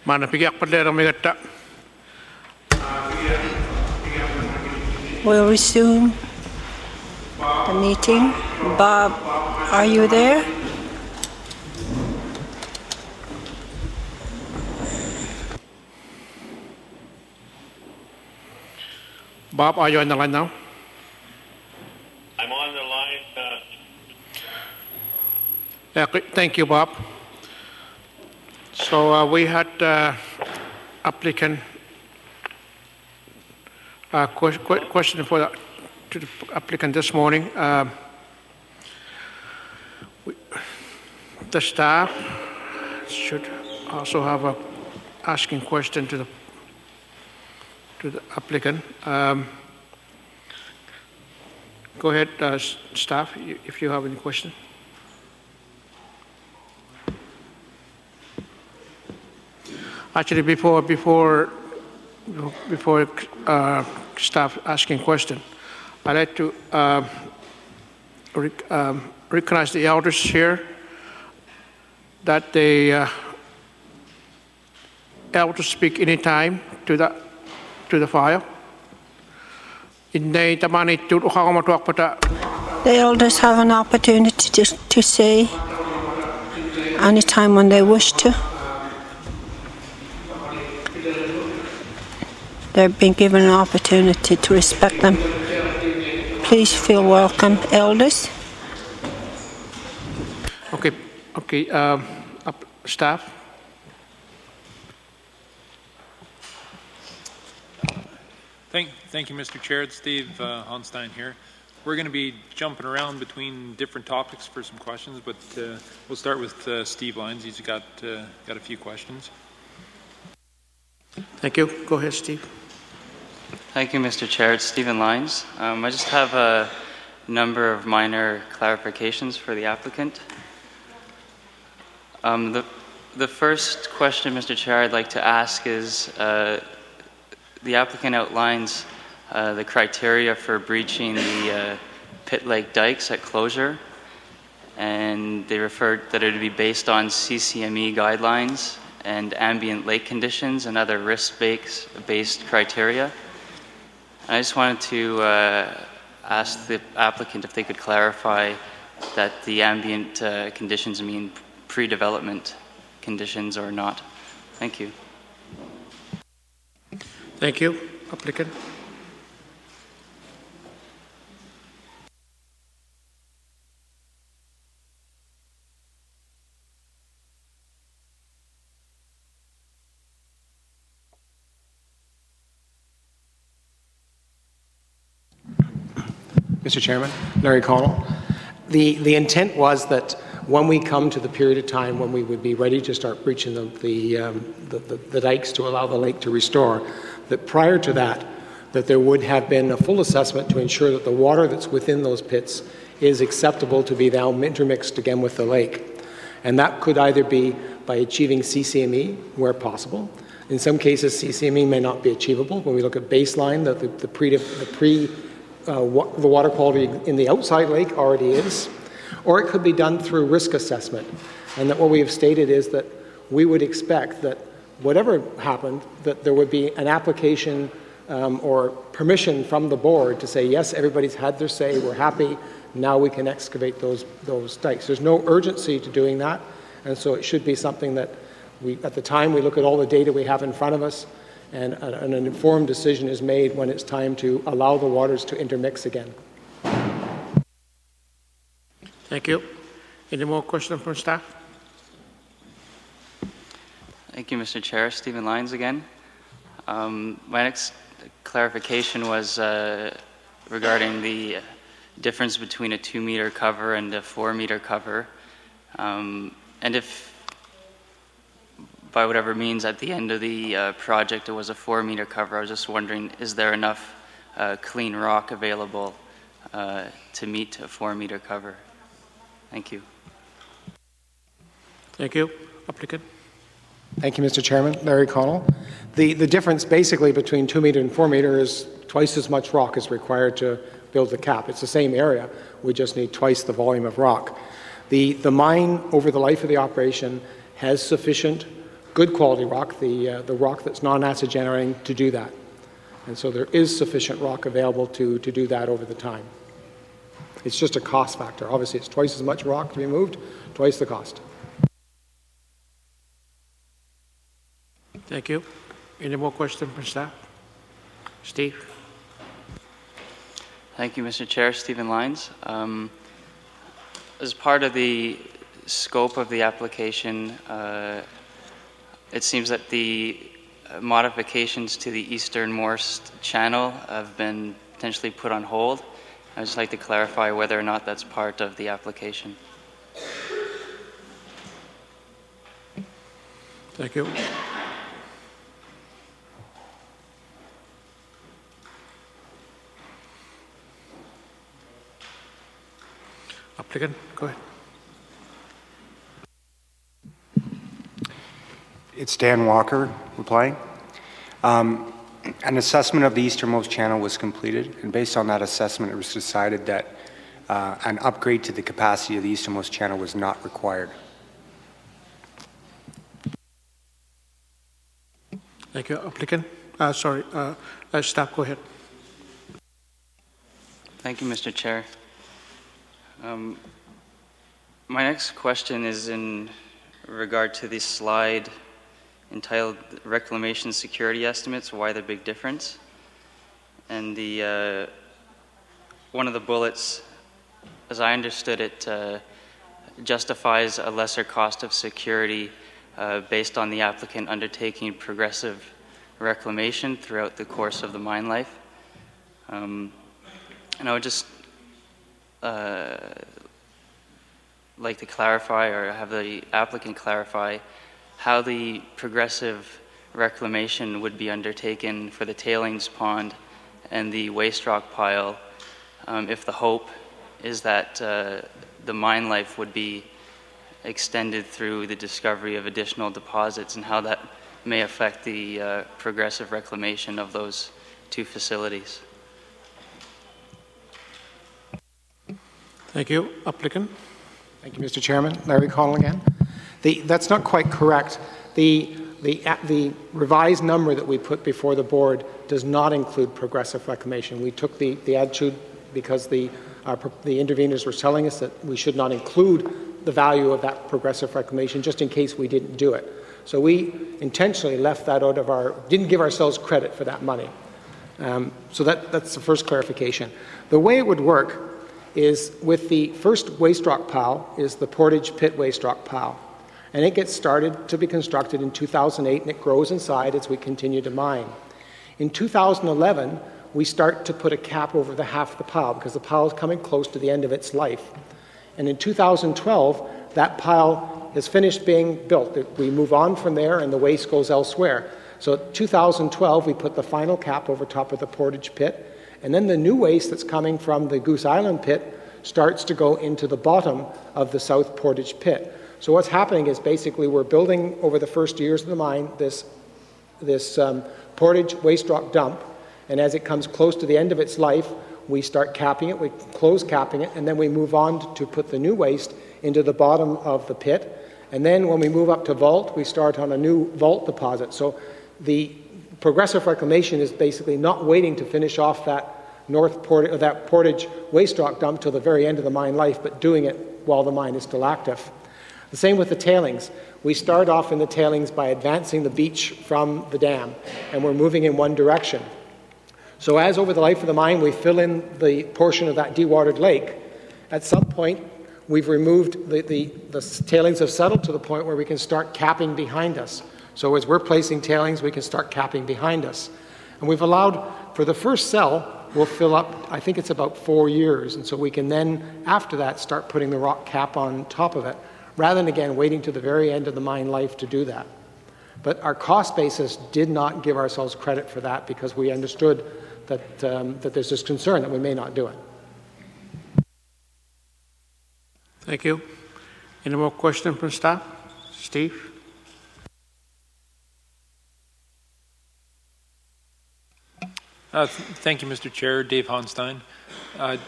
We'll resume the meeting. Bob, are you there? Bob, are you on the line now? I'm on the line. Thank you, Bob. So we had applicant question to the applicant this morning. The staff should also have a asking question to the applicant. Go ahead, staff, if you have any question. Actually, before staff asking question, I'd like to recognize the elders here, that they able to speak anytime to the file. The elders have an opportunity to say anytime when they wish to. They're being given an opportunity to respect them. Please feel welcome, elders. Okay, staff. Thank you, Mr. Chair. It's Steve Honstein here. We're going to be jumping around between different topics for some questions, but we'll start with Steve Lyons. He's got a few questions. Thank you. Go ahead, Steve. Thank you, Mr. Chair. It's Stephen Lyons. I just have a number of minor clarifications for the applicant. The first question, Mr. Chair, I'd like to ask is, the applicant outlines the criteria for breaching the Pitt Lake dikes at closure, and they referred that it would be based on CCME guidelines and ambient lake conditions and other risk-based criteria. I just wanted to ask the applicant if they could clarify that the ambient conditions mean pre-development conditions or not. Thank you. Thank you. Applicant. Mr. Chairman, Larry Connell. The intent was that when we come to the period of time when we would be ready to start breaching the dikes to allow the lake to restore, that prior to that there would have been a full assessment to ensure that the water that's within those pits is acceptable to be now intermixed again with the lake. And that could either be by achieving CCME where possible. In some cases, CCME may not be achievable. When we look at baseline, the water quality in the outside lake already is, or it could be done through risk assessment. And that what we have stated is that we would expect that whatever happened, that there would be an application or permission from the board to say, yes, everybody's had their say, we're happy, now we can excavate those dikes. There's no urgency to doing that, and so it should be something that at the time we look at all the data we have in front of us, and an informed decision is made when it's time to allow the waters to intermix again. Thank you. Any more questions from staff? Thank you, Mr. Chair. Stephen Lyons again. My next clarification was regarding the difference between a 2-meter cover and a 4-meter cover. And if, by whatever means, at the end of the project it was a 4-meter cover, I was just wondering, is there enough clean rock available to meet a 4-meter cover? Thank you. Thank you. Applicant. Thank you, Mr. Chairman. Larry Connell. The difference basically between 2-meter and 4-meter is twice as much rock is required to build the cap. It's the same area. We just need twice the volume of rock. The mine, over the life of the operation, has sufficient good quality rock, the rock that's non-acid generating, to do that. And so there is sufficient rock available to do that over the time. It's just a cost factor. Obviously, it's twice as much rock to be moved, twice the cost. Thank you. Any more questions from staff? Steve? Thank you, Mr. Chair. Stephen Lyons. As part of the scope of the application, it seems that the modifications to the easternmost channel have been potentially put on hold. I'd just like to clarify whether or not that's part of the application. Thank you. Applicant, go ahead. It's Dan Walker replying. An assessment of the easternmost channel was completed, and based on that assessment, it was decided that an upgrade to the capacity of the easternmost channel was not required. Thank you. Applicant? Staff, go ahead. Thank you, Mr. Chair. My next question is in regard to the slide entitled Reclamation Security Estimates, Why the Big Difference? And the one of the bullets, as I understood it, justifies a lesser cost of security based on the applicant undertaking progressive reclamation throughout the course of the mine life. And I would just like to clarify, or have the applicant clarify, how the progressive reclamation would be undertaken for the tailings pond and the waste rock pile if the hope is that the mine life would be extended through the discovery of additional deposits, and how that may affect the progressive reclamation of those two facilities. Thank you. Applicant? Thank you, Mr. Chairman. Larry Connell again. That's not quite correct. The revised number that we put before the board does not include progressive reclamation. We took the attitude because the interveners were telling us that we should not include the value of that progressive reclamation just in case we didn't do it. So we intentionally left that out of didn't give ourselves credit for that money. So that's the first clarification. The way it would work is with the first waste rock pile is the Portage Pit waste rock pile. And it gets started to be constructed in 2008, and it grows inside as we continue to mine. In 2011, we start to put a cap over the half of the pile because the pile is coming close to the end of its life. And in 2012, that pile is finished being built. We move on from there, and the waste goes elsewhere. So in 2012, we put the final cap over top of the Portage Pit, and then the new waste that's coming from the Goose Island Pit starts to go into the bottom of the South Portage Pit. So what's happening is basically we're building over the first years of the mine this Portage waste rock dump, and as it comes close to the end of its life, we start capping it, we close capping it, and then we move on to put the new waste into the bottom of the pit. And then when we move up to vault, we start on a new vault deposit. So the progressive reclamation is basically not waiting to finish off that Portage waste rock dump till the very end of the mine life, but doing it while the mine is still active. The same with the tailings. We start off in the tailings by advancing the beach from the dam, and we're moving in one direction. So as over the life of the mine we fill in the portion of that dewatered lake, at some point we've removed the tailings have settled to the point where we can start capping behind us. So as we're placing tailings, we can start capping behind us. And we've allowed, for the first cell, we'll fill up, I think it's about 4 years, and so we can then, after that, start putting the rock cap on top of it, rather than, again, waiting to the very end of the mine life to do that. But our cost basis did not give ourselves credit for that because we understood that, that there's this concern that we may not do it. Thank you. Any more questions from staff? Steve? Thank you, Mr. Chair. Dave Honstein.